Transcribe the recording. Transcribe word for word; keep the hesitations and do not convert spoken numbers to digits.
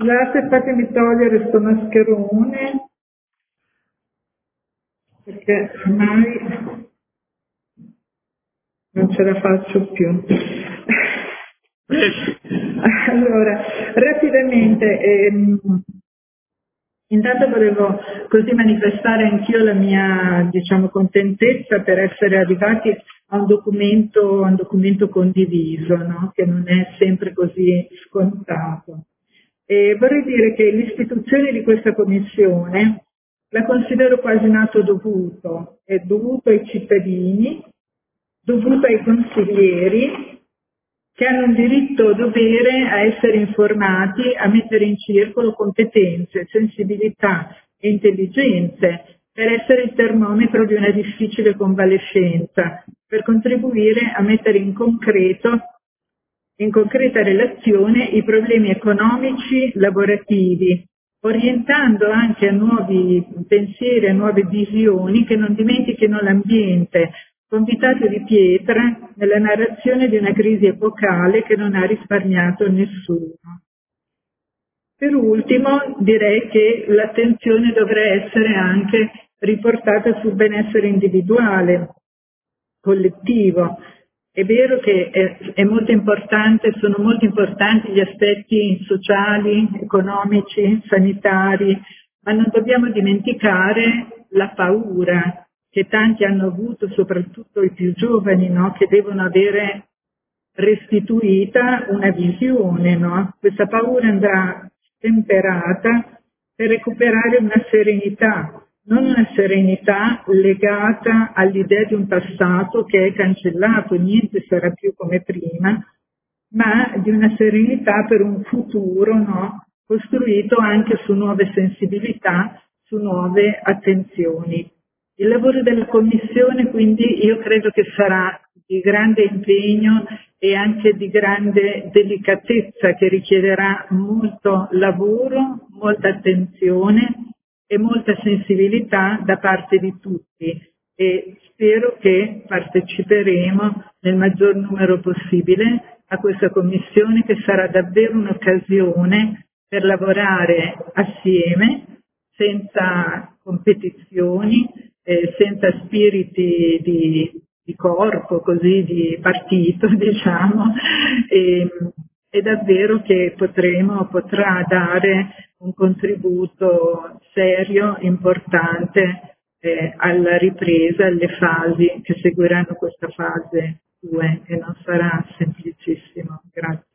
Scusate, fatemi togliere questo mascherone, perché ormai non ce la faccio più. Allora, rapidamente, ehm, intanto volevo così manifestare anch'io la mia, diciamo, contentezza per essere arrivati a un documento, a un documento condiviso, no? Che non è sempre così scontato. E vorrei dire che l'istituzione di questa commissione la considero quasi un atto dovuto, è dovuto ai cittadini, dovuto ai consiglieri, che hanno un diritto dovere a essere informati, a mettere in circolo competenze, sensibilità e intelligenze per essere il termometro di una difficile convalescenza, per contribuire a mettere in concreto, in concreta relazione i problemi economici, lavorativi, orientando anche a nuovi pensieri, a nuove visioni che non dimentichino l'ambiente, convitato di pietra nella narrazione di una crisi epocale che non ha risparmiato nessuno. Per ultimo direi che l'attenzione dovrà essere anche riportata sul benessere individuale, collettivo. È vero che è, è molto importante, sono molto importanti gli aspetti sociali, economici, sanitari, ma non dobbiamo dimenticare la paura che tanti hanno avuto, soprattutto i più giovani, no? Che devono avere restituita una visione, no? Questa paura andrà temperata per recuperare una serenità, non una serenità legata all'idea di un passato che è cancellato, niente sarà più come prima, ma di una serenità per un futuro, no? Costruito anche su nuove sensibilità, su nuove attenzioni. Il lavoro della Commissione quindi io credo che sarà di grande impegno e anche di grande delicatezza, che richiederà molto lavoro, molta attenzione e molta sensibilità da parte di tutti, e spero che parteciperemo nel maggior numero possibile a questa Commissione, che sarà davvero un'occasione per lavorare assieme, senza competizioni, eh, senza spiriti di, di corpo, così di partito, diciamo, e, e davvero che potremo, potrà dare un contributo serio, importante eh, alla ripresa, alle fasi che seguiranno questa fase due, e non sarà semplicissimo. Grazie.